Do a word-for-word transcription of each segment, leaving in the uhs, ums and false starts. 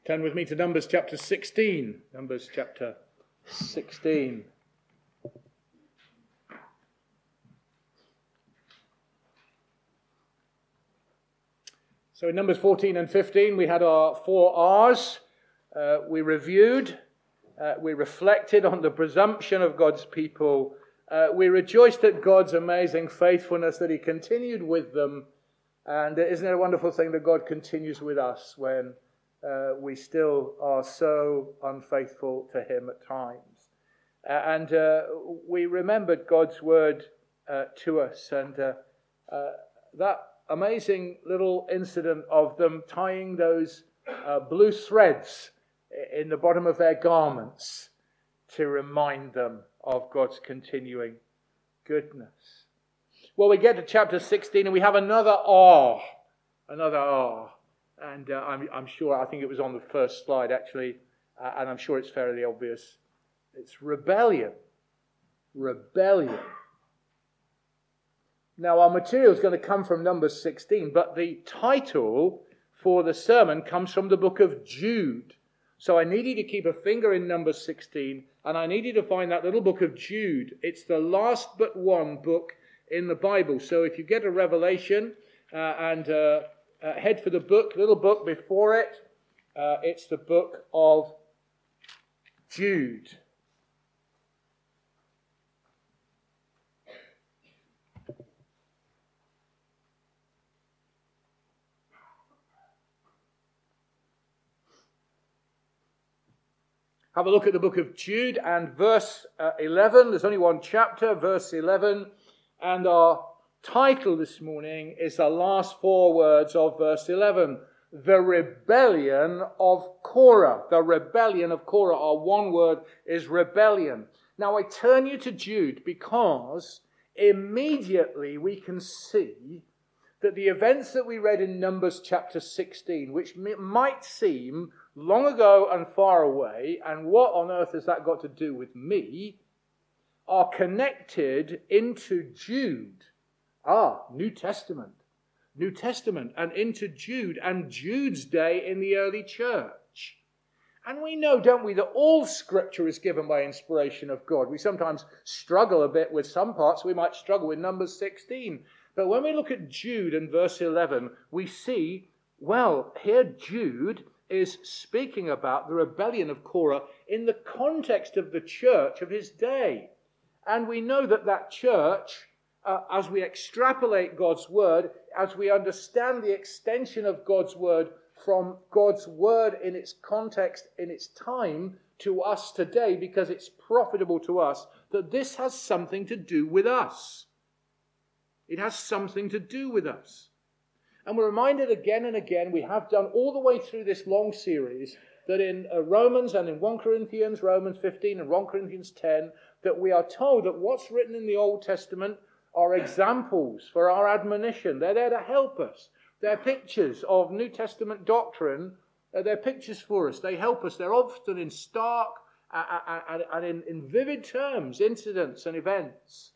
Turn with me to Numbers chapter sixteen. Numbers chapter sixteen. So in Numbers fourteen and fifteen, we had our four R's. Uh, we reviewed, uh, we reflected on the presumption of God's people. Uh, we rejoiced at God's amazing faithfulness, that He continued with them. And isn't it a wonderful thing that God continues with us when Uh, we still are so unfaithful to Him at times. Uh, and uh, we remembered God's word uh, to us, and uh, uh, that amazing little incident of them tying those uh, blue threads in the bottom of their garments to remind them of God's continuing goodness. Well, we get to chapter sixteen and we have another R, another R. And uh, I'm, I'm sure, I think it was on the first slide actually, uh, and I'm sure it's fairly obvious. It's rebellion. Rebellion. Now, our material is going to come from Numbers sixteen, but the title for the sermon comes from the book of Jude. So I need you to keep a finger in Numbers sixteen, and I need you to find that little book of Jude. It's the last but one book in the Bible. So if you get a Revelation uh, and... Uh, Uh, head for the book, little book before it. Uh, it's the book of Jude. Have a look at the book of Jude and verse uh, eleven. There's only one chapter, verse eleven. And our title this morning is the last four words of verse eleven. The rebellion of Korah. The rebellion of Korah. Our one word is rebellion. Now I turn you to Jude because immediately we can see that the events that we read in Numbers chapter sixteen, which might seem long ago and far away, and what on earth has that got to do with me, are connected into Jude. Ah, New Testament. New Testament and into Jude and Jude's day in the early church. And we know, don't we, that all Scripture is given by inspiration of God. We sometimes struggle a bit with some parts. We might struggle with Numbers sixteen. But when we look at Jude and verse eleven, we see, well, here Jude is speaking about the rebellion of Korah in the context of the church of his day. And we know that that church, Uh, as we extrapolate God's word, as we understand the extension of God's word from God's word in its context, in its time, to us today, because it's profitable to us, that this has something to do with us. It has something to do with us. And we're reminded again and again, we have done all the way through this long series, that in uh, Romans and in First Corinthians, Romans fifteen and First Corinthians ten, that we are told that what's written in the Old Testament are examples for our admonition. They're there to help us. They're pictures of New Testament doctrine. They're pictures for us. They help us. They're often in stark and in, in vivid terms, incidents and events.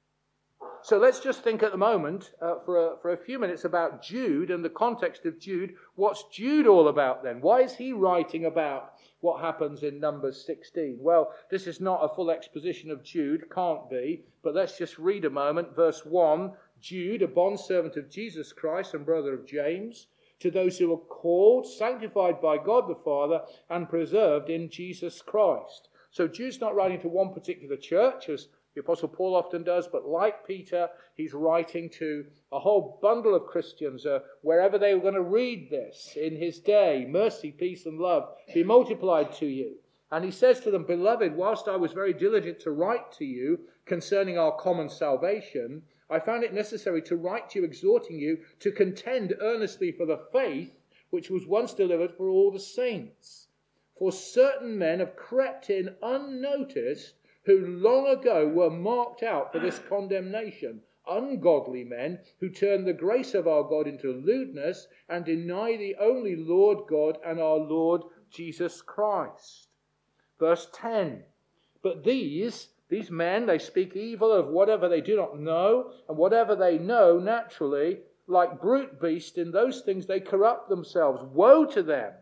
So let's just think at the moment, uh, for, a, for a few minutes, about Jude and the context of Jude. What's Jude all about then? Why is he writing about what happens in Numbers sixteen? Well, this is not a full exposition of Jude, can't be, but let's just read a moment. Verse one, Jude, a bondservant of Jesus Christ and brother of James, to those who are called, sanctified by God the Father, and preserved in Jesus Christ. So Jude's not writing to one particular church, as the Apostle Paul often does, but like Peter, he's writing to a whole bundle of Christians, uh, wherever they were going to read this in his day. Mercy, peace, and love be multiplied to you. And he says to them, Beloved, whilst I was very diligent to write to you concerning our common salvation, I found it necessary to write to you, exhorting you to contend earnestly for the faith which was once delivered for all the saints. For certain men have crept in unnoticed, who long ago were marked out for this condemnation, ungodly men who turn the grace of our God into lewdness and deny the only Lord God and our Lord Jesus Christ. Verse ten, but these, these men, they speak evil of whatever they do not know, and whatever they know naturally, like brute beasts, in those things they corrupt themselves. Woe to them!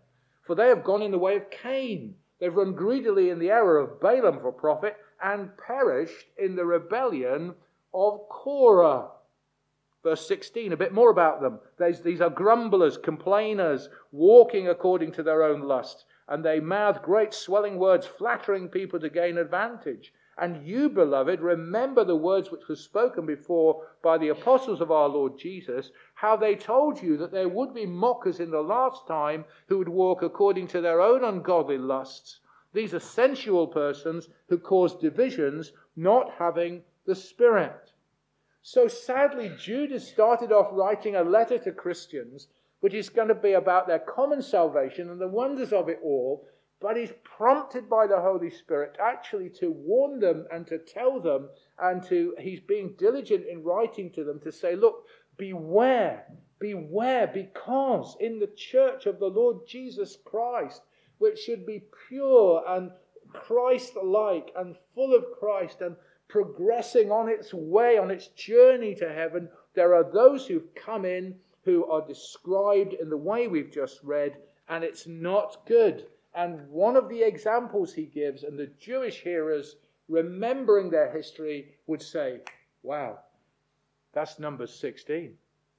For they have gone in the way of Cain. They've run greedily in the error of Balaam for profit and perished in the rebellion of Korah. Verse sixteen, a bit more about them. These, these are grumblers, complainers, walking according to their own lusts. And they mouth great swelling words, flattering people to gain advantage. And you, beloved, remember the words which were spoken before by the apostles of our Lord Jesus, how they told you that there would be mockers in the last time who would walk according to their own ungodly lusts. These are sensual persons who cause divisions, not having the Spirit. So sadly, Jude has started off writing a letter to Christians, which is going to be about their common salvation and the wonders of it all, but he's prompted by the Holy Spirit actually to warn them and to tell them, and to he's being diligent in writing to them to say, look, beware, beware, because in the church of the Lord Jesus Christ, which should be pure and Christ-like and full of Christ and progressing on its way, on its journey to heaven, there are those who've come in who are described in the way we've just read, and it's not good. And one of the examples he gives, and the Jewish hearers, remembering their history, would say, wow, that's Numbers sixteen.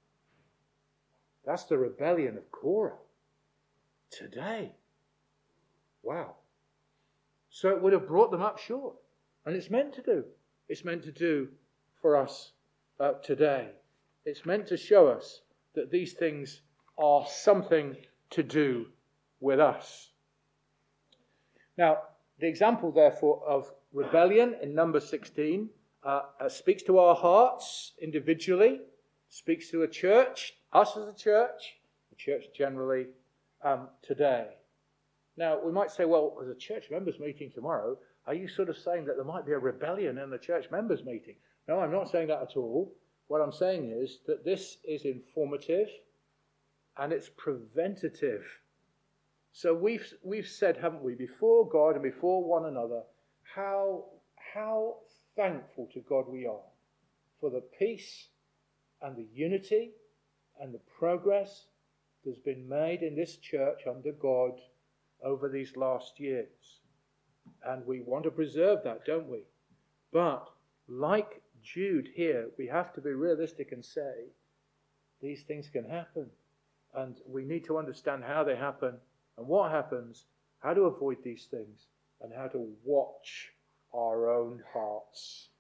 That's the rebellion of Korah. Today. Wow. So it would have brought them up short. And it's meant to do. It's meant to do for us uh, today. It's meant to show us that these things are something to do with us. Now, the example, therefore, of rebellion in number sixteen uh, uh, speaks to our hearts individually, speaks to a church, us as a church, the church generally um, today. Now, we might say, well, there's a church members meeting tomorrow. Are you sort of saying that there might be a rebellion in the church members meeting? No, I'm not saying that at all. What I'm saying is that this is informative and it's preventative. So we've we've said, haven't we, before God and before one another, how, how thankful to God we are for the peace and the unity and the progress that's been made in this church under God over these last years. And we want to preserve that, don't we? But like Jude here, we have to be realistic and say, these things can happen. And we need to understand how they happen and what happens, how to avoid these things, and how to watch our own hearts.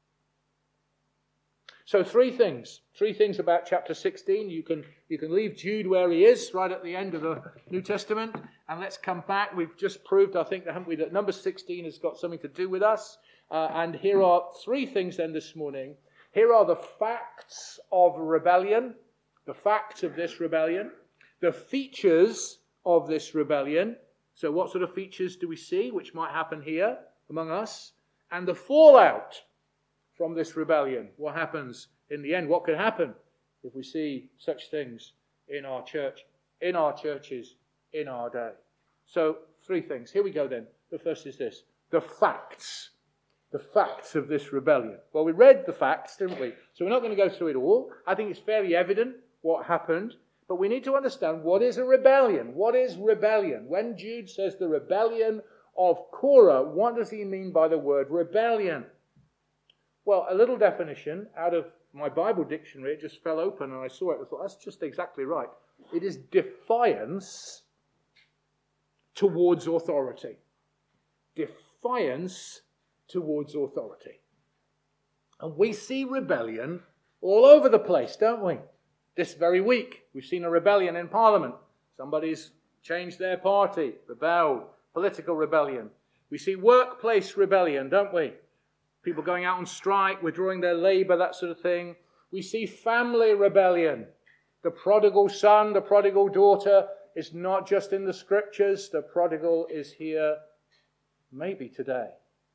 So three things. Three things about chapter sixteen. You can, you can leave Jude where he is, right at the end of the New Testament. And let's come back. We've just proved, I think, haven't we, that number sixteen has got something to do with us. Uh, and here are three things then this morning. Here are the facts of rebellion, the facts of this rebellion, the features of this rebellion. So what sort of features do we see which might happen here among us? And the fallout from this rebellion. What happens in the end? What could happen if we see such things in our church, in our churches, in our day? So three things. Here we go then. The first is this. The facts. The facts of this rebellion. Well, we read the facts, didn't we? So we're not going to go through it all. I think it's fairly evident what happened. But we need to understand, what is a rebellion? What is rebellion? When Jude says the rebellion of Korah, what does he mean by the word rebellion? Well, a little definition out of my Bible dictionary. It just fell open and I saw it. I thought, that's just exactly right. It is defiance towards authority. Defiance towards authority. And we see rebellion all over the place, don't we? This very week, we've seen a rebellion in Parliament. Somebody's changed their party, rebelled, political rebellion. We see workplace rebellion, don't we? People going out on strike, withdrawing their labour, that sort of thing. We see family rebellion. The prodigal son, the prodigal daughter is not just in the scriptures. The prodigal is here maybe today.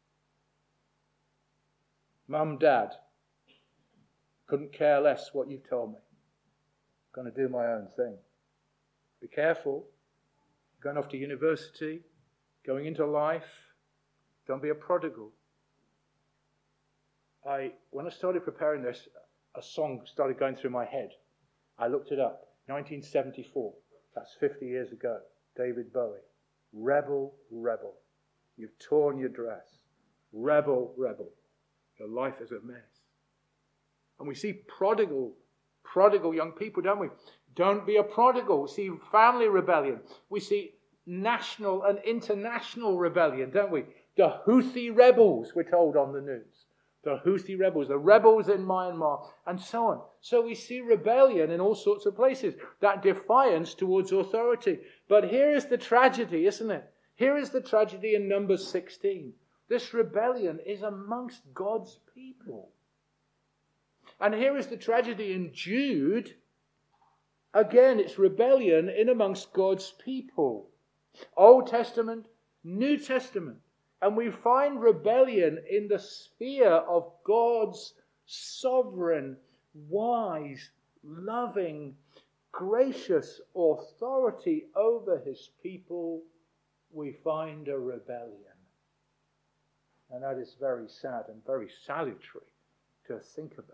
Mum, dad, couldn't care less what you've told me. I'm going to do my own thing. Be careful. Going off to university, going into life. Don't be a prodigal. I, when I started preparing this, a song started going through my head. I looked it up. nineteen seventy-four. That's fifty years ago. David Bowie. Rebel, rebel. You've torn your dress. Rebel, rebel. Your life is a mess. And we see prodigal, prodigal young people, don't we? Don't be a prodigal. We see family rebellion. We see national and international rebellion, don't we? The Houthi rebels, we're told on the news. The Houthi rebels, the rebels in Myanmar, and so on. So we see rebellion in all sorts of places. That defiance towards authority. But here is the tragedy, isn't it? Here is the tragedy in Numbers sixteen. This rebellion is amongst God's people. And here is the tragedy in Jude. Again, it's rebellion in amongst God's people. Old Testament, New Testament. And we find rebellion in the sphere of God's sovereign, wise, loving, gracious authority over his people. We find a rebellion. And that is very sad and very salutary to think about.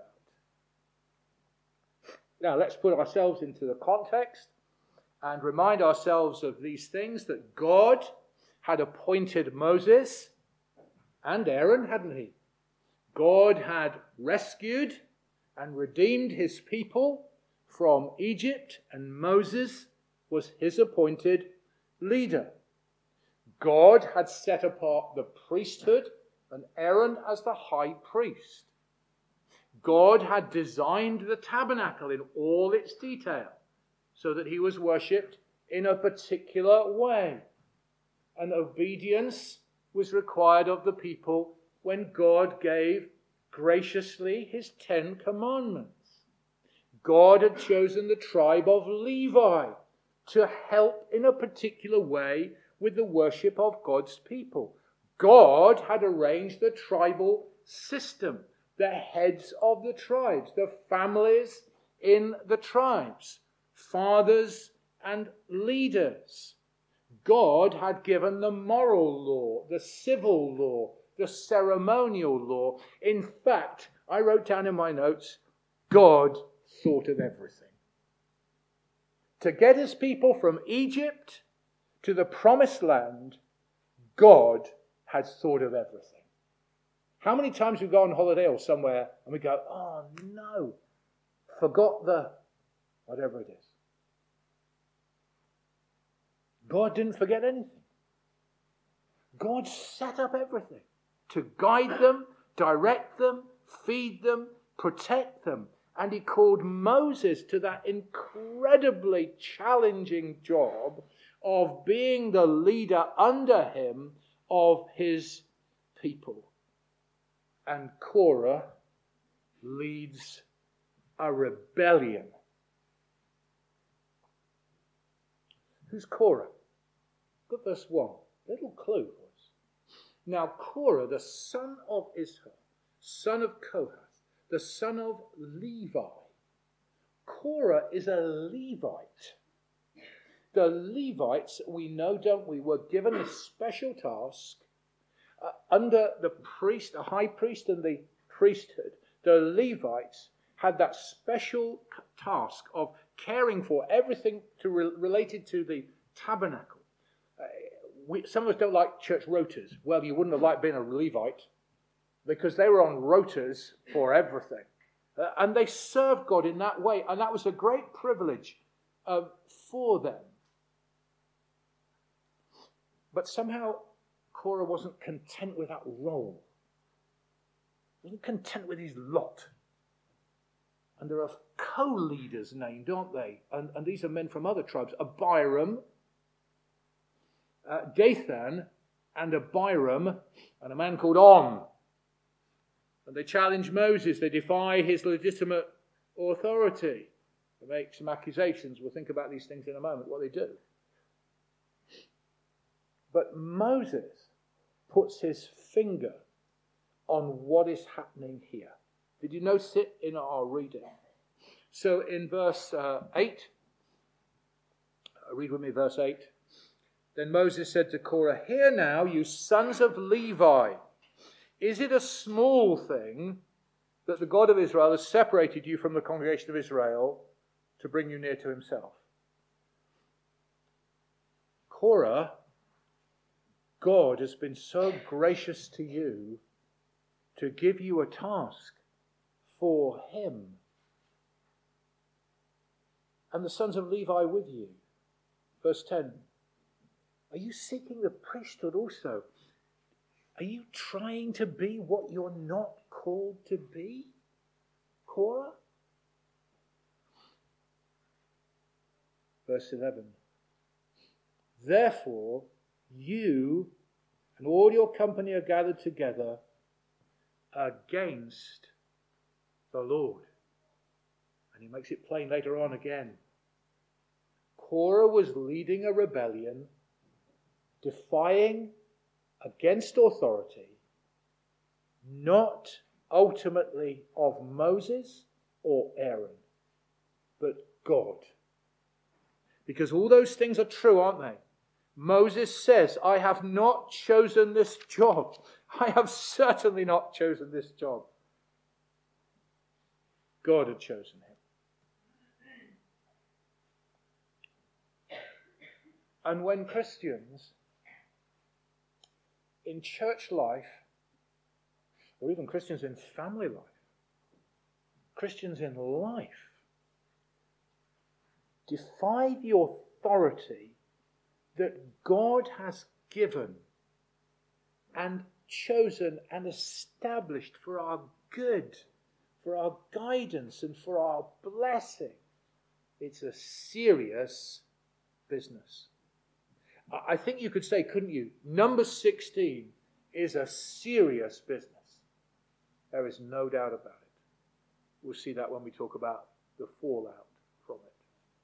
Now let's put ourselves into the context and remind ourselves of these things, that God had appointed Moses and Aaron, hadn't he? God had rescued and redeemed his people from Egypt, and Moses was his appointed leader. God had set apart the priesthood and Aaron as the high priest. God had designed the tabernacle in all its detail so that he was worshipped in a particular way. And obedience was required of the people when God gave graciously his Ten Commandments. God had chosen the tribe of Levi to help in a particular way with the worship of God's people. God had arranged the tribal system, the heads of the tribes, the families in the tribes, fathers and leaders. God had given the moral law, the civil law, the ceremonial law. In fact, I wrote down in my notes, God thought of everything. To get his people from Egypt to the promised land, God had thought of everything. How many times we go on holiday or somewhere and we go, oh no, forgot the whatever it is. God didn't forget anything. God set up everything to guide them, direct them, feed them, protect them. And he called Moses to that incredibly challenging job of being the leader under him of his people. And Korah leads a rebellion. Who's Korah? Look at verse one. Little clue for us. Now Korah, the son of Israel, son of Kohath, the son of Levi. Korah is a Levite. The Levites, we know, don't we, were given a special task uh, under the priest, the high priest and the priesthood. The Levites had that special task of caring for everything to re- related to the tabernacle. Uh, we, some of us don't like church rotas. Well, you wouldn't have liked being a Levite because they were on rotas for everything. Uh, and they served God in that way. And that was a great privilege uh, for them. But somehow Korah wasn't content with that role. He wasn't content with his lot. And there are co-leaders named, aren't they? And, and these are men from other tribes. Abiram, uh, Dathan, and Abiram, and a man called On. And they challenge Moses. They defy his legitimate authority. They make some accusations. We'll think about these things in a moment, what they do. But Moses puts his finger on what is happening here. Did you notice it in our reading? So in verse uh, eight, read with me verse eight. Then Moses said to Korah, "Hear now, you sons of Levi, is it a small thing that the God of Israel has separated you from the congregation of Israel to bring you near to himself?" Korah, God has been so gracious to you to give you a task for him. And the sons of Levi with you. Verse ten. Are you seeking the priesthood also? Are you trying to be what you're not called to be? Korah? Verse eleven. Therefore, you and all your company are gathered together against the Lord. And he makes it plain later on again. Korah was leading a rebellion, defying against authority, not ultimately of Moses or Aaron, but God. Because all those things are true, aren't they? Moses says, I have not chosen this job. I have certainly not chosen this job. God had chosen him. And when Christians in church life, or even Christians in family life, Christians in life, defy the authority that God has given and chosen and established for our good, for our guidance and for our blessing, it's a serious business. I think you could say, couldn't you? Number sixteen is a serious business. There is no doubt about it. We'll see that when we talk about the fallout from it.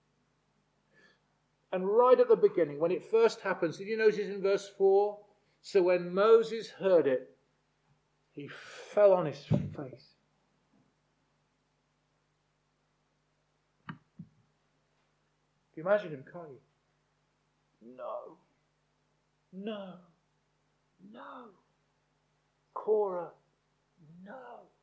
And right at the beginning, when it first happens, did you notice in verse four? So when Moses heard it, he fell on his face. Can you imagine him, can't you? No, no, no. Korah, no.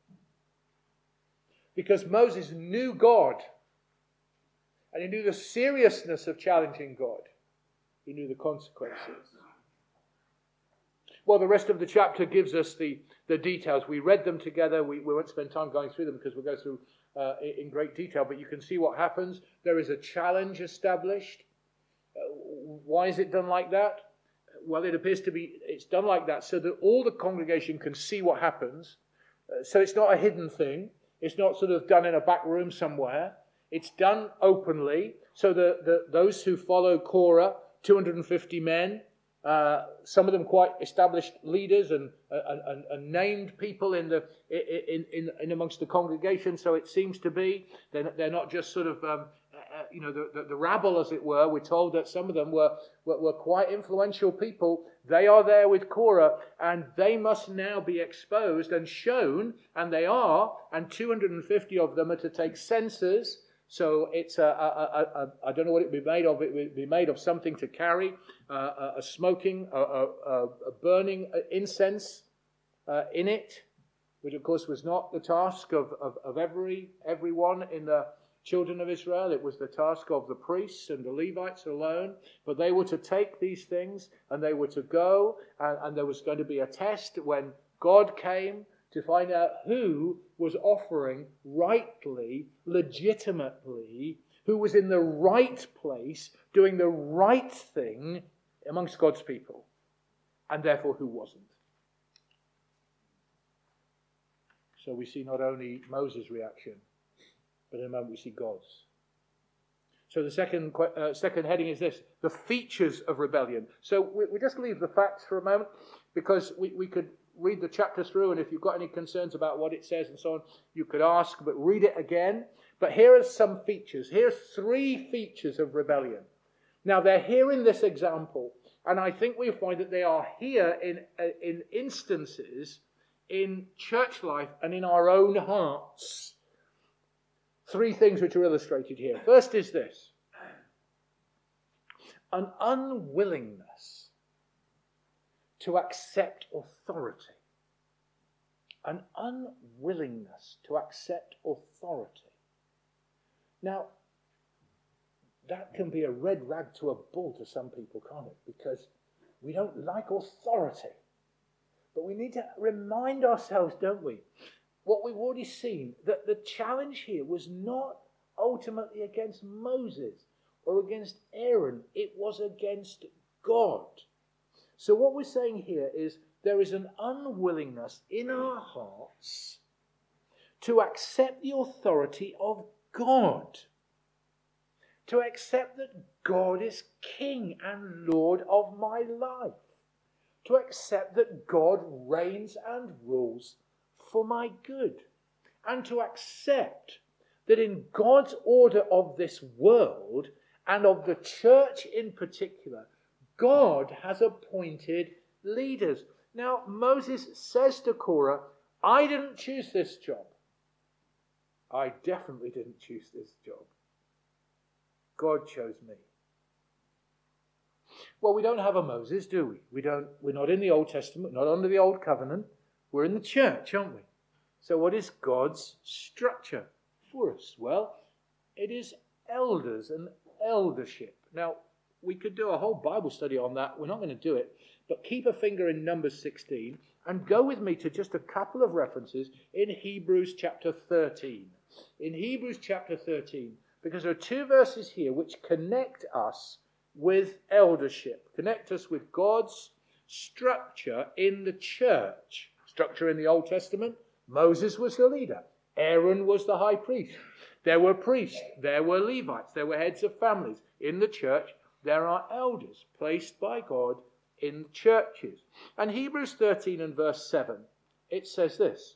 Because Moses knew God, and he knew the seriousness of challenging God. He knew the consequences. Well, the rest of the chapter gives us the, the details. We read them together. We, we won't spend time going through them because we'll go through uh, in great detail, but you can see what happens. There is a challenge established. Uh, why is it done like that? Well, it appears to be, it's done like that so that all the congregation can see what happens. Uh, so it's not a hidden thing. It's not sort of done in a back room somewhere. It's done openly so that the, those who follow Korah, two hundred fifty men, uh, some of them quite established leaders and, and, and, and named people in the in, in, in amongst the congregation. So it seems to be they're, they're not just sort of um, uh, you know the, the, the rabble, as it were. We're told that some of them were, were were quite influential people. They are there with Korah, and they must now be exposed and shown, and they are. And two hundred fifty of them are to take censers. So it's a, a, a, a, I don't know what it would be made of. It would be made of something to carry, uh, a, a smoking, a, a, a burning incense uh, in it, which of course was not the task of, of, of every everyone in the children of Israel. It was the task of the priests and the Levites alone. But they were to take these things and they were to go, and, and there was going to be a test when God came to find out who was offering rightly, legitimately, who was in the right place, doing the right thing amongst God's people, and therefore who wasn't. So we see not only Moses' reaction, but in a moment we see God's. So the second uh, second heading is this, the features of rebellion. So we, we just leave the facts for a moment, because we, we could read the chapter through, and if you've got any concerns about what it says and so on, you could ask, but read it again. But here are some features. Here are three features of rebellion. Now, they're here in this example, and I think we'll find that they are here in, in instances in church life and in our own hearts. Three things which are illustrated here. First is this: an unwillingness to accept authority. An unwillingness to accept authority. Now, that can be a red rag to a bull to some people, can't it? Because we don't like authority. But we need to remind ourselves, don't we, what we've already seen, that the challenge here was not ultimately against Moses or against Aaron. It was against God. So what we're saying here is there is an unwillingness in our hearts to accept the authority of God. To accept that God is King and Lord of my life. To accept that God reigns and rules for my good. And to accept that in God's order of this world and of the church in particular, God has appointed leaders. Now, Moses says to Korah, I didn't choose this job. I definitely didn't choose this job. God chose me. Well, we don't have a Moses, do we? We don't, we're not in the Old Testament, not under the Old Covenant. We're in the church, aren't we? So what is God's structure for us? Well, it is elders and eldership. Now, we could do a whole Bible study on that. We're not going to do it. But keep a finger in Numbers sixteen and go with me to just a couple of references in Hebrews chapter thirteen. In Hebrews chapter thirteen, because there are two verses here which connect us with eldership, connect us with God's structure in the church. Structure in the Old Testament, Moses was the leader. Aaron was the high priest. There were priests. There were Levites. There were heads of families. In the church, there are elders placed by God in the churches. And Hebrews thirteen and verse seven, it says this: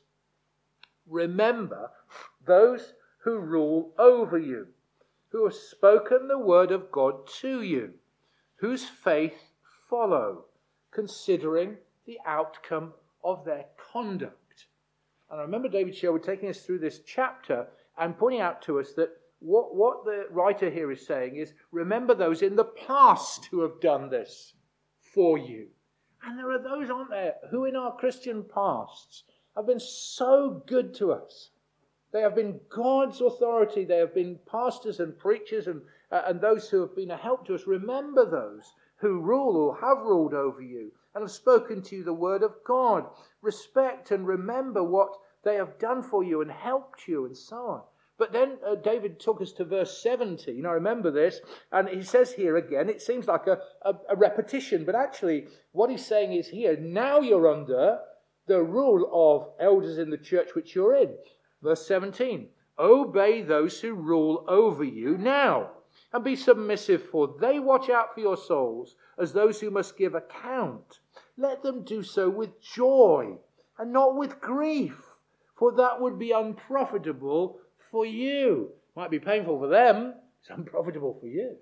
remember those who rule over you, who have spoken the word of God to you, whose faith follow, considering the outcome of their conduct. And I remember David Sherwood taking us through this chapter and pointing out to us that what, what the writer here is saying is, remember those in the past who have done this for you. And there are those, aren't there, who in our Christian pasts have been so good to us. They have been God's authority. They have been pastors and preachers and, uh, and those who have been a help to us. Remember those who rule or have ruled over you and have spoken to you the word of God. Respect and remember what they have done for you and helped you and so on. But then uh, David took us to verse seventeen. I remember this. And he says here again, it seems like a, a, a repetition. But actually what he's saying is here, now you're under the rule of elders in the church which you're in. Verse seventeen, obey those who rule over you now, and be submissive, for they watch out for your souls as those who must give account. Let them do so with joy and not with grief, for that would be unprofitable for you. Might be painful for them, it's unprofitable for you.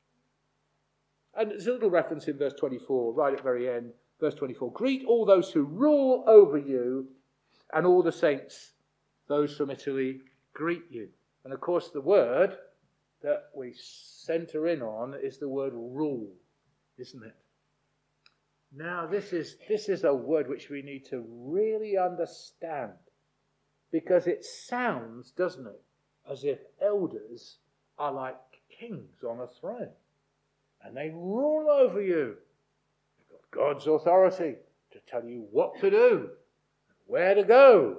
And there's a little reference in verse twenty-four, right at the very end. Verse twenty-four, greet all those who rule over you, and all the saints, those from Italy, greet you. And of course the word that we center in on is the word rule, isn't it? Now this is this is a word which we need to really understand, because it sounds, doesn't it, as if elders are like kings on a throne and they rule over you. They've got God's authority to tell you what to do, where to go,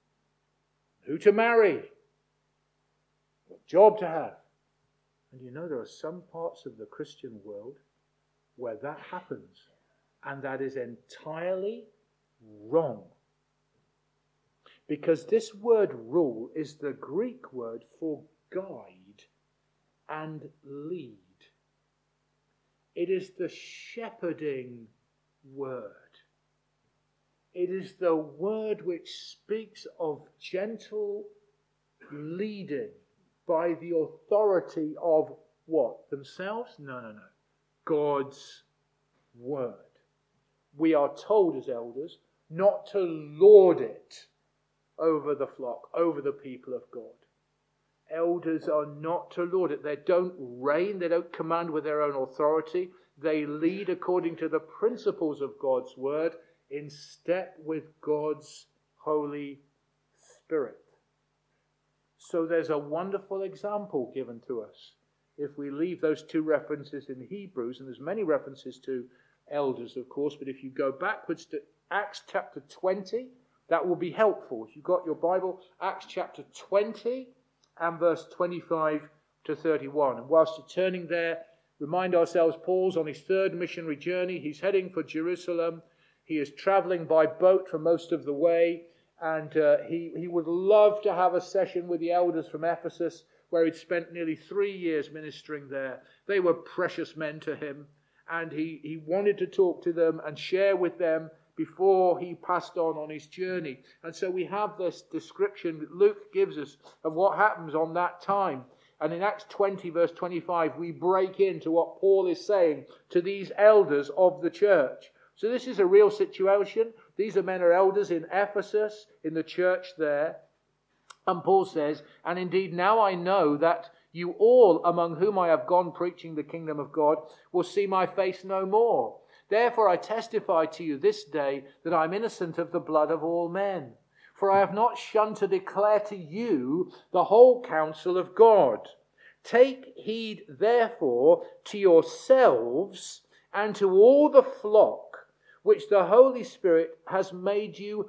who to marry, what job to have. And you know, there are some parts of the Christian world where that happens, and that is entirely wrong. Because this word rule is the Greek word for guide and lead. It is the shepherding word. It is the word which speaks of gentle leading by the authority of what? Themselves? No, no, no. God's word. We are told as elders not to lord it over the flock, over the people of God. Elders are not to lord it. They don't reign. They don't command with their own authority. They lead according to the principles of God's word, in step with God's Holy Spirit. So there's a wonderful example given to us if we leave those two references in Hebrews, and there's many references to elders, of course, but if you go backwards to Acts chapter twenty, that will be helpful. If you've got your Bible, Acts chapter twenty and verse twenty-five to thirty-one. And whilst you're turning there, remind ourselves, Paul's on his third missionary journey. He's heading for Jerusalem. He is traveling by boat for most of the way, and uh, he, he would love to have a session with the elders from Ephesus, where he'd spent nearly three years ministering there. They were precious men to him, and he, he wanted to talk to them and share with them before he passed on on his journey. And so we have this description that Luke gives us of what happens on that time. And in Acts twenty, verse twenty-five, we break into what Paul is saying to these elders of the church. So this is a real situation. These are men or elders in Ephesus, in the church there. And Paul says, and indeed now I know that you all among whom I have gone preaching the kingdom of God will see my face no more. Therefore I testify to you this day that I am innocent of the blood of all men. For I have not shunned to declare to you the whole counsel of God. Take heed therefore to yourselves and to all the flock which the Holy Spirit has made you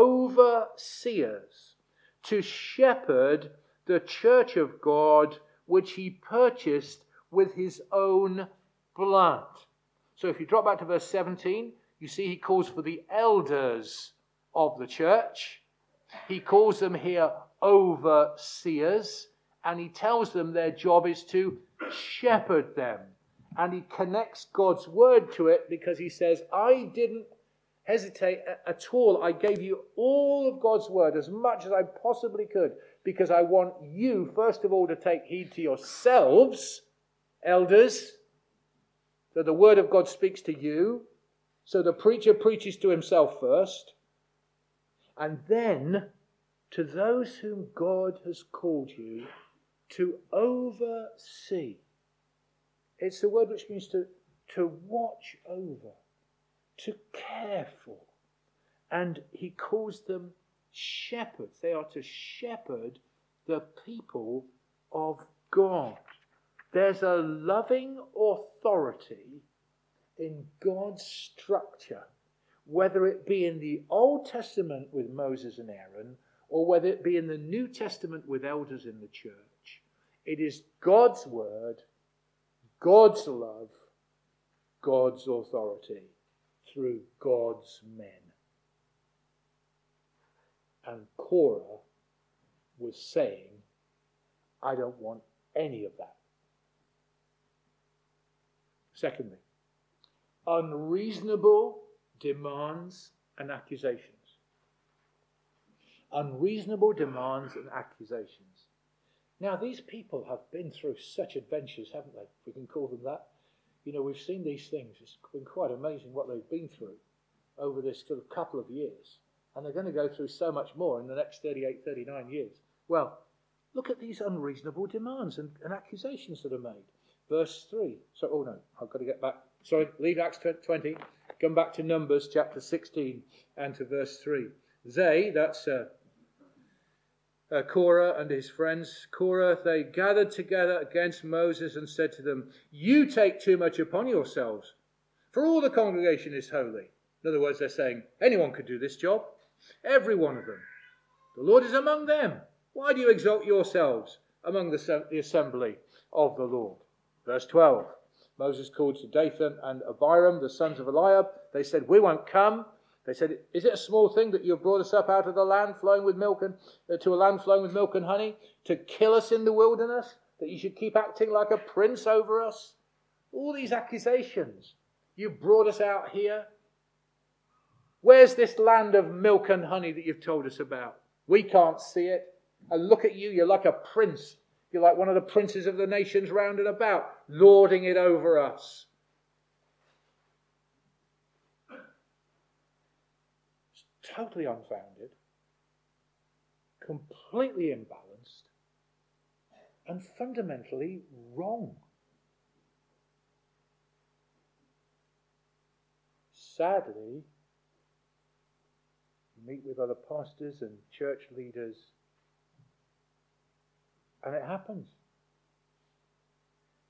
overseers, to shepherd the church of God which he purchased with his own blood. So if you drop back to verse seventeen, you see he calls for the elders of the church. He calls them here overseers, and he tells them their job is to shepherd them. And he connects God's word to it because he says, I didn't hesitate at all. I gave you all of God's word, as much as I possibly could, because I want you, first of all, to take heed to yourselves, elders. So the word of God speaks to you. So the preacher preaches to himself first. And then to those whom God has called you to oversee. It's a word which means to, to watch over, to care for. And he calls them shepherds. They are to shepherd the people of God. There's a loving authority in God's structure, whether it be in the Old Testament with Moses and Aaron, or whether it be in the New Testament with elders in the church. It is God's word, God's love, God's authority through God's men. And Korah was saying, I don't want any of that. Secondly, unreasonable demands and accusations. Unreasonable demands and accusations. Now, these people have been through such adventures, haven't they? If we can call them that. You know, we've seen these things. It's been quite amazing what they've been through over this sort of couple of years. And they're going to go through so much more in the next thirty-eight, thirty-nine years. Well, look at these unreasonable demands and, and accusations that are made. Verse three. So, oh no, I've got to get back. Sorry, leave Acts twenty. Come back to Numbers chapter sixteen and to verse three. They, that's uh, uh, Korah and his friends, Korah, they gathered together against Moses and said to them, you take too much upon yourselves, for all the congregation is holy. In other words, they're saying, anyone could do this job. Every one of them. The Lord is among them. Why do you exalt yourselves among the, the assembly of the Lord? Verse twelve. Moses called to Dathan and Abiram, the sons of Eliab. They said, we won't come. They said, is it a small thing that you have brought us up out of the land flowing with milk and uh, to a land flowing with milk and honey, to kill us in the wilderness, that you should keep acting like a prince over us? All these accusations. You brought us out here. Where's this land of milk and honey that you've told us about? We can't see it. And look at you, you're like a prince. You're like one of the princes of the nations round and about, lording it over us. It's totally unfounded, completely imbalanced, and fundamentally wrong. Sadly, you meet with other pastors and church leaders, and it happens.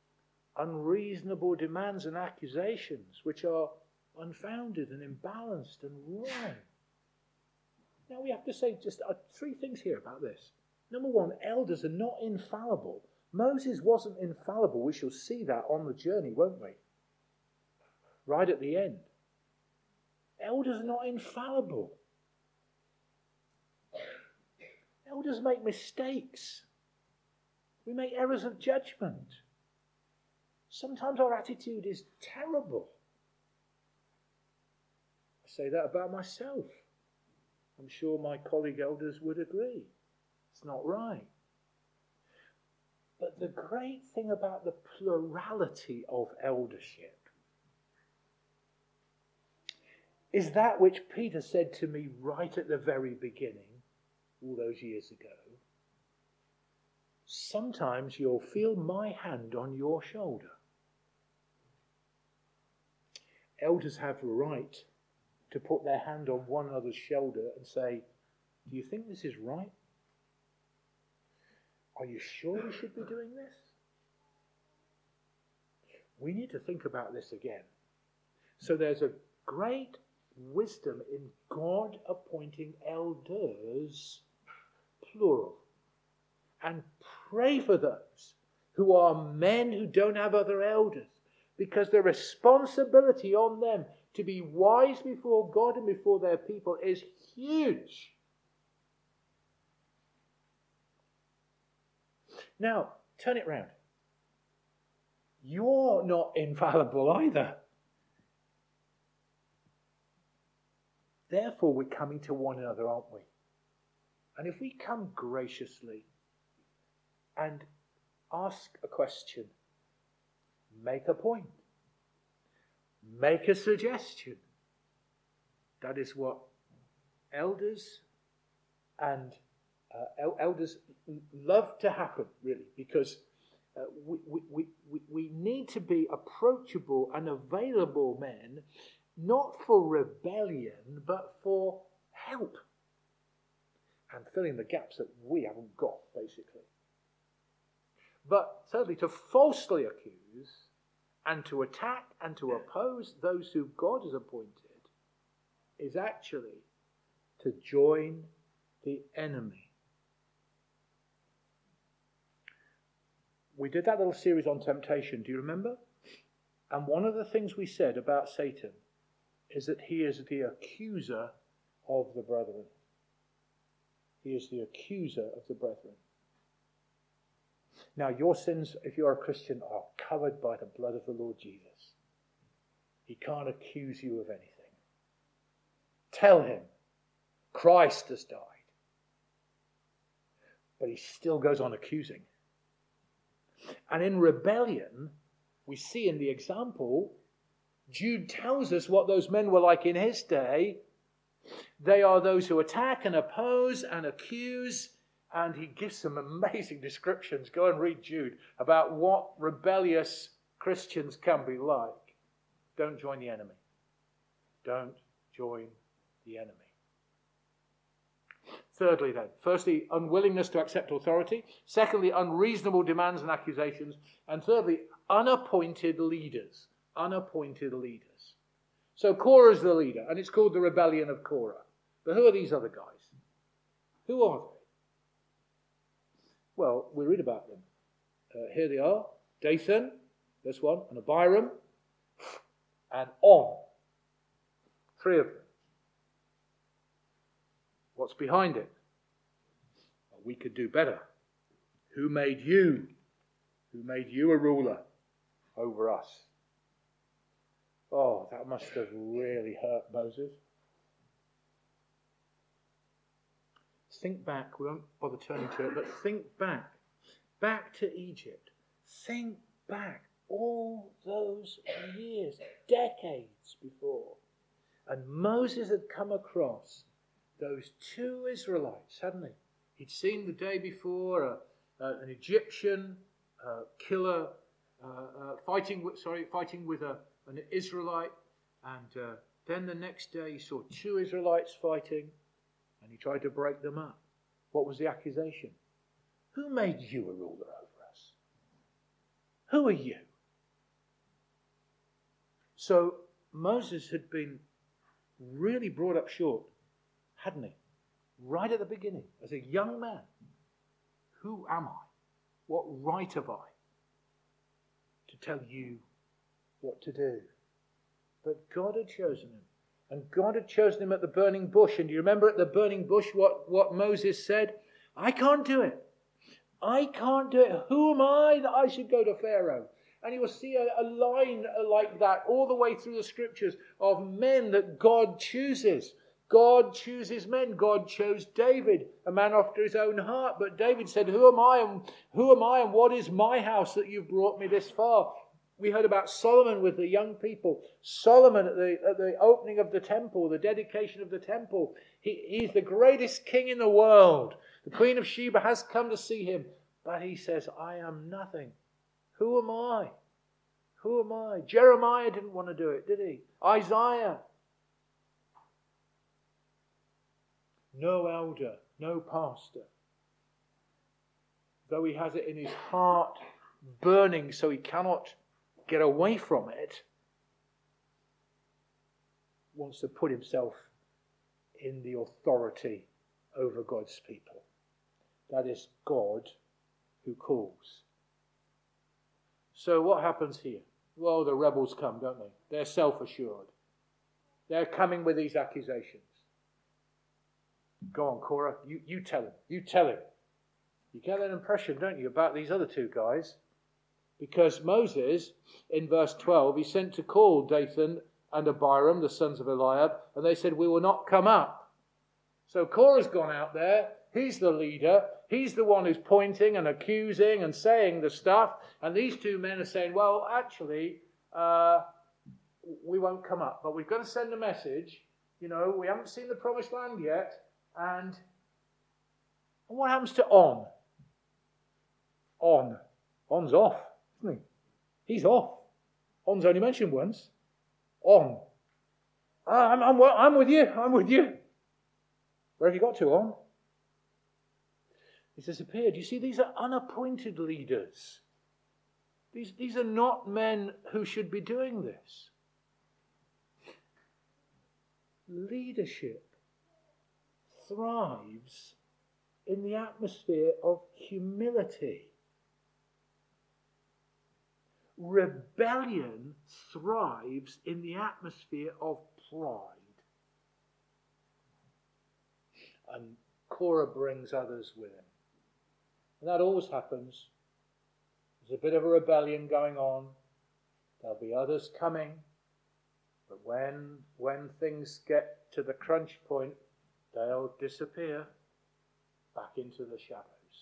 unreasonable demands and accusations which are unfounded and imbalanced and wrong. Now we have to say just uh, three things here about this. Number one, elders are not infallible. Moses wasn't infallible. We shall see that on the journey, won't we? Right at the end. Elders are not infallible. Elders make mistakes. We make errors of judgment. Sometimes our attitude is terrible. I say that about myself. I'm sure my colleague elders would agree. It's not right. But the great thing about the plurality of eldership is that which Peter said to me right at the very beginning, all those years ago. Sometimes you'll feel my hand on your shoulder. Elders have the right to put their hand on one another's shoulder and say, do you think this is right? Are you sure we should be doing this? We need to think about this again. So there's a great wisdom in God appointing elders, plural. And pray for those who are men who don't have other elders, because the responsibility on them to be wise before God and before their people is huge. Now, turn it round. You're not infallible either. Therefore, we're coming to one another, aren't we? And if we come graciously and ask a question, make a point, make a suggestion, that is what elders and uh, elders love to happen, really, because uh, we, we, we, we need to be approachable and available men, not for rebellion, but for help and filling the gaps that we haven't got, basically. But thirdly, to falsely accuse and to attack and to oppose those who God has appointed is actually to join the enemy. We did that little series on temptation, do you remember? And one of the things we said about Satan is that he is the accuser of the brethren. He is the accuser of the brethren. Now, your sins, if you're a Christian, are covered by the blood of the Lord Jesus. He can't accuse you of anything. Tell him, Christ has died. But he still goes on accusing. And in rebellion, we see in the example, Jude tells us what those men were like in his day. They are those who attack and oppose and accuse. And he gives some amazing descriptions. Go and read Jude about what rebellious Christians can be like. Don't join the enemy. Don't join the enemy. Thirdly then, firstly, unwillingness to accept authority. Secondly, unreasonable demands and accusations. And thirdly, unappointed leaders. Unappointed leaders. So Korah is the leader, and it's called the rebellion of Korah. But who are these other guys? Who are they? Well, we read about them. Uh, here they are. Dathan, this one, and Abiram, and On. Three of them. What's behind it? Well, we could do better. Who made you? Who made you a ruler over us? Oh, that must have really hurt Moses. Think back, we won't bother turning to it, but think back. Back to Egypt. Think back all those years, decades before. And Moses had come across those two Israelites, hadn't he? He'd seen the day before uh, uh, an Egyptian uh, killer uh, uh, fighting with, sorry, fighting with a, an Israelite. And uh, then the next day he saw two Israelites fighting. And he tried to break them up. What was the accusation? Who made you a ruler over us? Who are you? So Moses had been really brought up short, hadn't he? Right at the beginning, as a young man. Who am I? What right have I to tell you what to do? But God had chosen him. And God had chosen him at the burning bush. And do you remember at the burning bush what, what Moses said? I can't do it. I can't do it. Who am I that I should go to Pharaoh? And you will see a, a line like that all the way through the scriptures of men that God chooses. God chooses men. God chose David, a man after his own heart. But David said, who am I and who am I and what is my house that you've brought me this far? We heard about Solomon with the young people. Solomon at the, at the opening of the temple, the dedication of the temple. He, he's the greatest king in the world. The Queen of Sheba has come to see him. But he says, I am nothing. Who am I? Who am I? Jeremiah didn't want to do it, did he? Isaiah. No elder, no pastor. Though he has it in his heart burning so he cannot get away from it, wants to put himself in the authority over God's people. That is God who calls. So what happens here? Well, the rebels come, don't they? They're self-assured. They're coming with these accusations. Go on, Korah. You, you tell him. You tell him. You get that impression, don't you, about these other two guys? Because Moses, in verse twelve, he sent to call Dathan and Abiram, the sons of Eliab, and they said, we will not come up. So Korah's gone out there. He's the leader. He's the one who's pointing and accusing and saying the stuff. And these two men are saying, well, actually, uh, we won't come up. But we've got to send a message. You know, we haven't seen the promised land yet. And what happens to On? On. On's off, isn't he? He's off. On's only mentioned once. On. I'm, I'm, I'm with you. I'm with you. Where have you got to, On? He's disappeared. You see, these are unappointed leaders. These, these are not men who should be doing this. Leadership thrives in the atmosphere of humility. Rebellion thrives in the atmosphere of pride. And Korah brings others with him. And that always happens. There's a bit of a rebellion going on. There'll be others coming. But when, when things get to the crunch point, they'll disappear back into the shadows.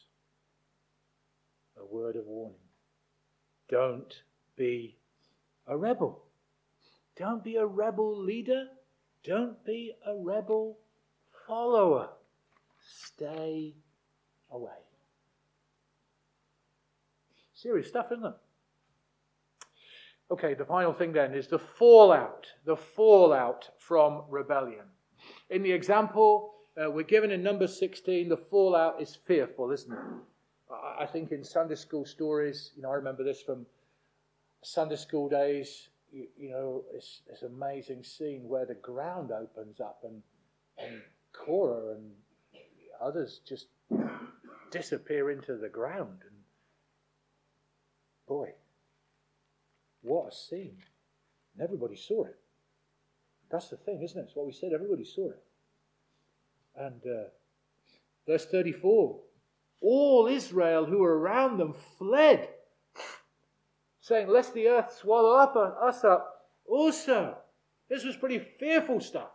A word of warning. Don't be a rebel. Don't be a rebel leader. Don't be a rebel follower. Stay away. Serious stuff, isn't it? Okay, the final thing then is the fallout. The fallout from rebellion. In the example uh, we're given in Numbers sixteen, the fallout is fearful, isn't it? I think in Sunday school stories, you know, I remember this from Sunday school days, you, you know, it's this amazing scene where the ground opens up and, and Korah and others just disappear into the ground. And boy, what a scene. And everybody saw it. That's the thing, isn't it? It's what we said, everybody saw it. And uh, verse thirty-four, all Israel who were around them fled, saying, lest the earth swallow up us up also. This was pretty fearful stuff.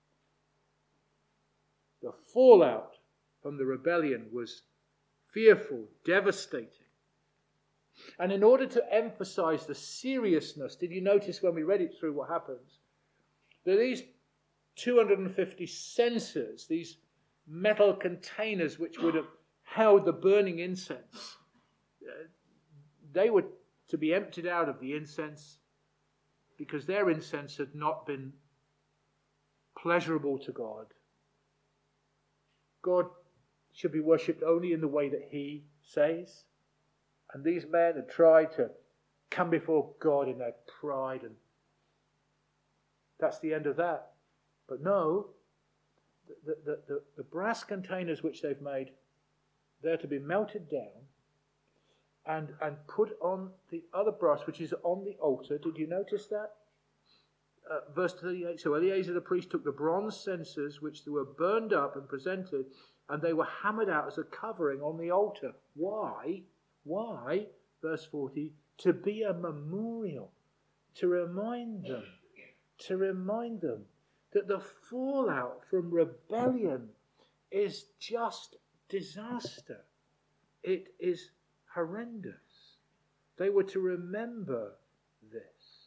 The fallout from the rebellion was fearful, devastating. And in order to emphasize the seriousness, did you notice when we read it through what happens? That these two hundred fifty censers, these metal containers which would have held the burning incense, they were to be emptied out of the incense because their incense had not been pleasurable to God. God should be worshipped only in the way that He says. And these men had tried to come before God in their pride and That's the end of that. But no, the, the, the, the brass containers which they've made, they're to be melted down and, and put on the other brass which is on the altar. Did you notice that? Uh, verse thirty-eight, so Eleazar the priest took the bronze censers which were burned up and presented, and they were hammered out as a covering on the altar. Why? Why? Verse forty, to be a memorial, to remind them, to remind them that the fallout from rebellion is just disaster. It is horrendous. They were to remember this.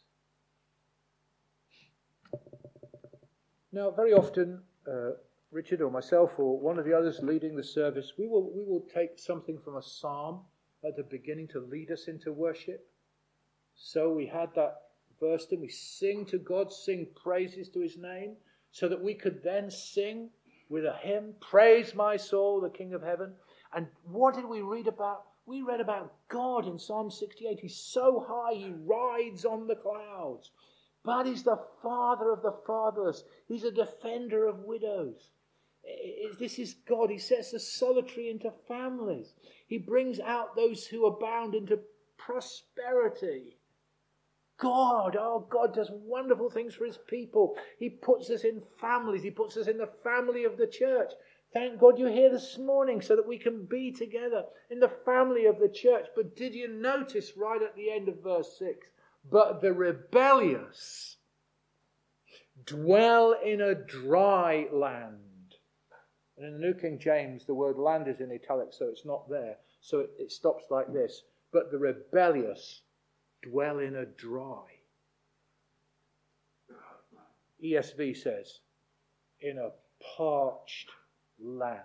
Now, very often, uh, Richard or myself or one of the others leading the service, we will we will take something from a psalm at the beginning to lead us into worship. So we had that verse, and we sing to God, sing praises to his name, so that we could then sing with a hymn, praise my soul, the King of heaven. And what did we read about? We read about God in Psalm sixty-eight. He's so high, he rides on the clouds. But he's the father of the fatherless. He's a defender of widows. This is God. He sets the solitary into families. He brings out those who are bound into prosperity. God, our God does wonderful things for his people. He puts us in families. He puts us in the family of the church. Thank God you're here this morning so that we can be together in the family of the church. But did you notice right at the end of verse six? But the rebellious dwell in a dry land. And in the New King James, the word land is in italics, so it's not there. So it, it stops like this. But the rebellious dwell in a dry. E S V says, in a parched land.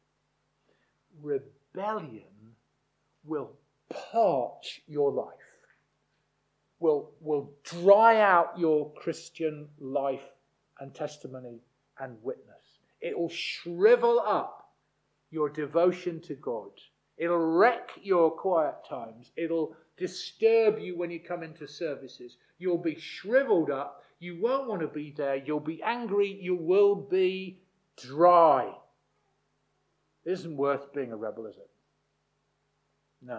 Rebellion will parch your life. Will, will dry out your Christian life and testimony and witness. It will shrivel up your devotion to God. It'll wreck your quiet times. It'll disturb you when you come into services. You'll be shriveled up. You won't want to be there. You'll be angry. You will be dry. It isn't worth being a rebel, is it? No.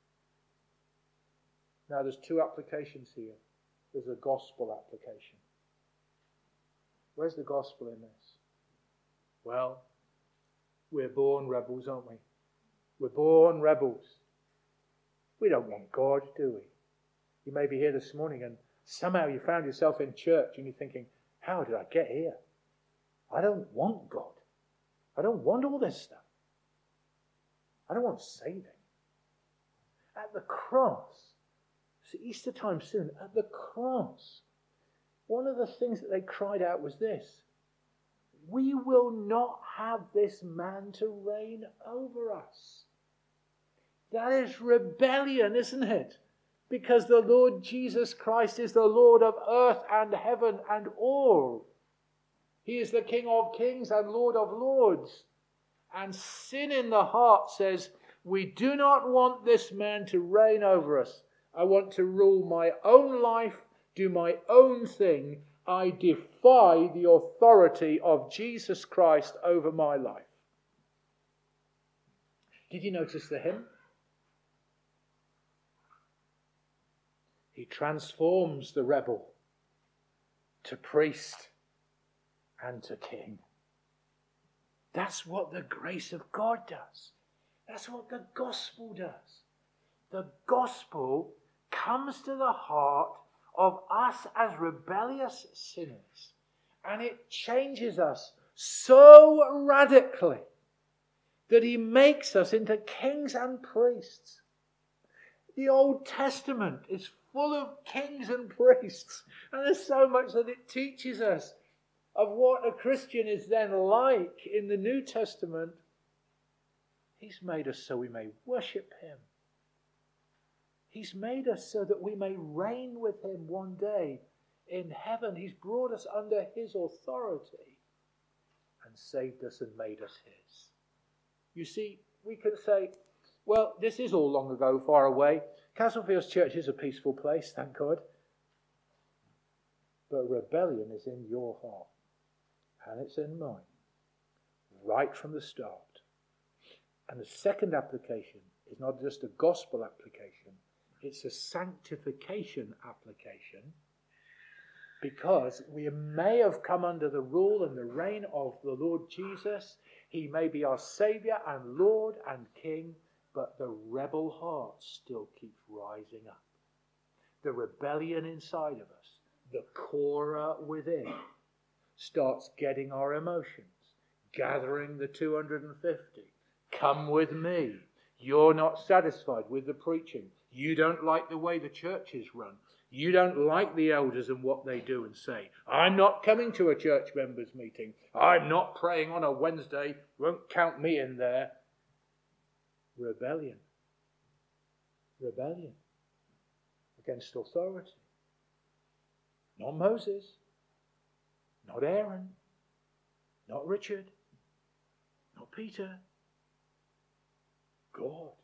Now, there's two applications here. There's a gospel application. Where's the gospel in this? Well, we're born rebels, aren't we? We're born rebels. We don't want God, do we? You may be here this morning and somehow you found yourself in church and you're thinking, how did I get here? I don't want God. I don't want all this stuff. I don't want saving. At the cross, it's Easter time soon, at the cross, one of the things that they cried out was this: we will not have this man to reign over us. That is rebellion, isn't it? Because the Lord Jesus Christ is the Lord of earth and heaven and all. He is the King of kings and Lord of lords. And sin in the heart says, we do not want this man to reign over us. I want to rule my own life, do my own thing. I defy the authority of Jesus Christ over my life. Did you notice the hymn? He transforms the rebel to priest and to king. That's what the grace of God does. That's what the gospel does. The gospel comes to the heart of us as rebellious sinners, and it changes us so radically that he makes us into kings and priests. The Old Testament is full of kings and priests, and there's so much that it teaches us of what a Christian is then like in the New Testament. He's made us so we may worship him. He's made us so that we may reign with him one day in heaven. He's brought us under his authority and saved us and made us his. You see, we can say, well, this is all long ago, far away. Castlefields Church is a peaceful place, thank God. But rebellion is in your heart, and it's in mine, right from the start. And the second application is not just a gospel application, it's a sanctification application, because we may have come under the rule and the reign of the Lord Jesus. He may be our Saviour and Lord and King, but the rebel heart still keeps rising up. The rebellion inside of us, the Korah within, starts getting our emotions, gathering the two hundred fifty. Come with me. You're not satisfied with the preaching. You don't like the way the church is run. You don't like the elders and what they do and say. I'm not coming to a church members meeting. I'm not praying on a Wednesday. Won't count me in there. Rebellion. Rebellion against authority. Not Moses. Not Aaron. Not Richard. Not Peter. God.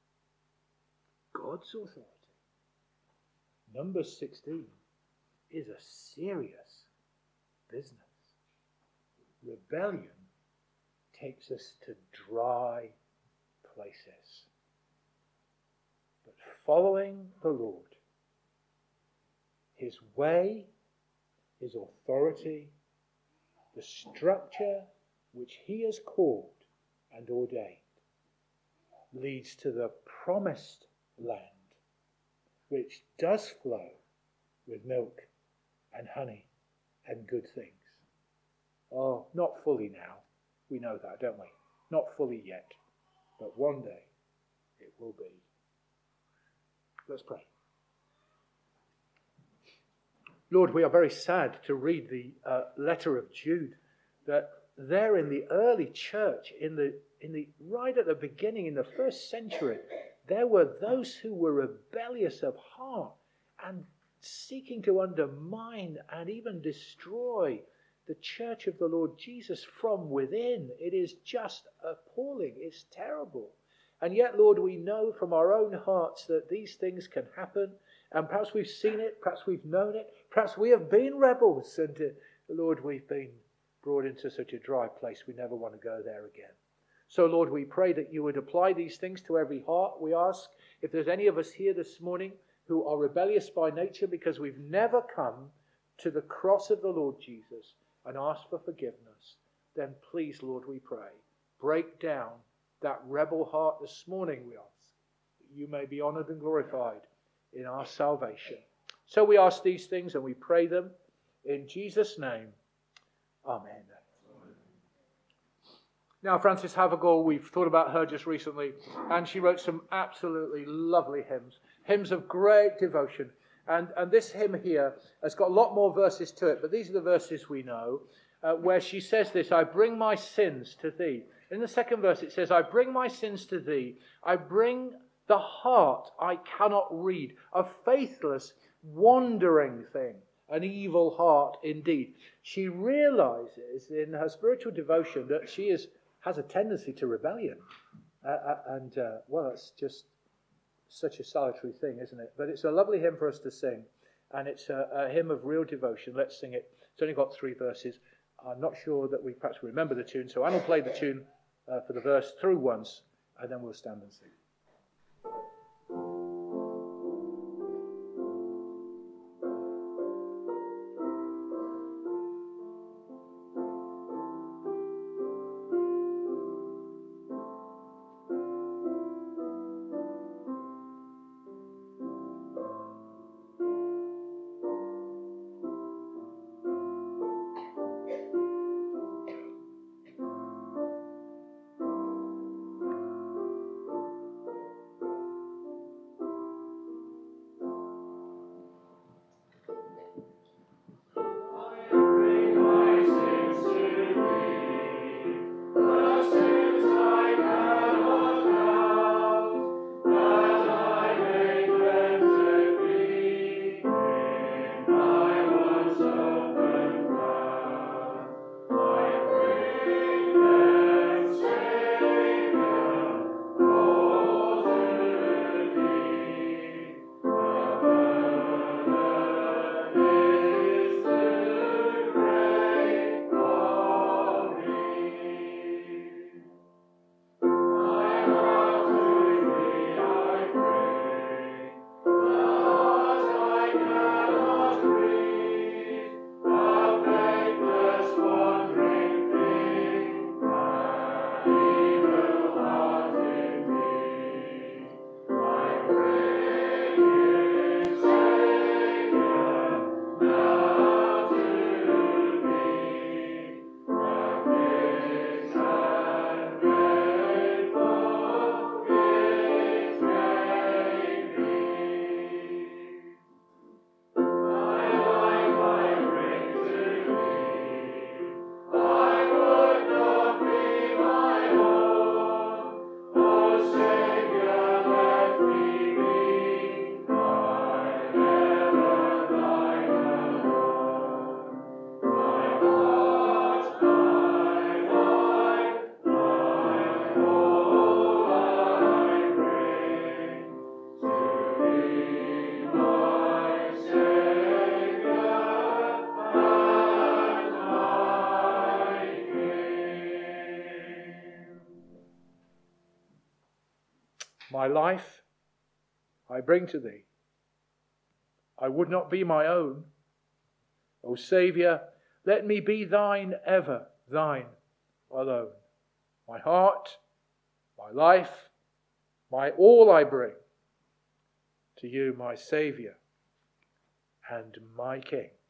God's authority. Numbers sixteen is a serious business. Rebellion takes us to dry places. But following the Lord, His way, His authority, the structure which He has called and ordained, leads to the promised land, which does flow with milk and honey and good things. Oh, not fully now. We know that, don't we? Not fully yet. But one day it will be. Let's pray. Lord, we are very sad to read the uh, letter of Jude, that there in the early church, in the in the right at the beginning, in the first century, there were those who were rebellious of heart and seeking to undermine and even destroy the church of the Lord Jesus from within. It is just appalling. It's terrible. And yet, Lord, we know from our own hearts that these things can happen. And perhaps we've seen it. Perhaps we've known it. Perhaps we have been rebels. And, uh, Lord, we've been brought into such a dry place. We never want to go there again. So, Lord, we pray that you would apply these things to every heart. We ask if there's any of us here this morning who are rebellious by nature because we've never come to the cross of the Lord Jesus and asked for forgiveness, then please, Lord, we pray, break down that rebel heart this morning, we ask, that you may be honoured and glorified in our salvation. So we ask these things and we pray them in Jesus' name. Amen. Now, Frances Havergal, we've thought about her just recently, and she wrote some absolutely lovely hymns, hymns of great devotion. And, and this hymn here has got a lot more verses to it, but these are the verses we know, uh, where she says this: I bring my sins to thee. In the second verse it says, I bring my sins to thee. I bring the heart I cannot read, a faithless, wandering thing, an evil heart indeed. She realizes in her spiritual devotion that she is has a tendency to rebellion. Uh, and, uh, well, it's just such a solitary thing, isn't it? But it's a lovely hymn for us to sing. And it's a, a hymn of real devotion. Let's sing it. It's only got three verses. I'm not sure that we perhaps remember the tune. So Anne will play the tune uh, for the verse through once. And then we'll stand and sing. My life I bring to thee. I would not be my own. O Saviour, let me be thine ever, thine alone. My heart, my life, my all I bring to you, my Saviour and my King.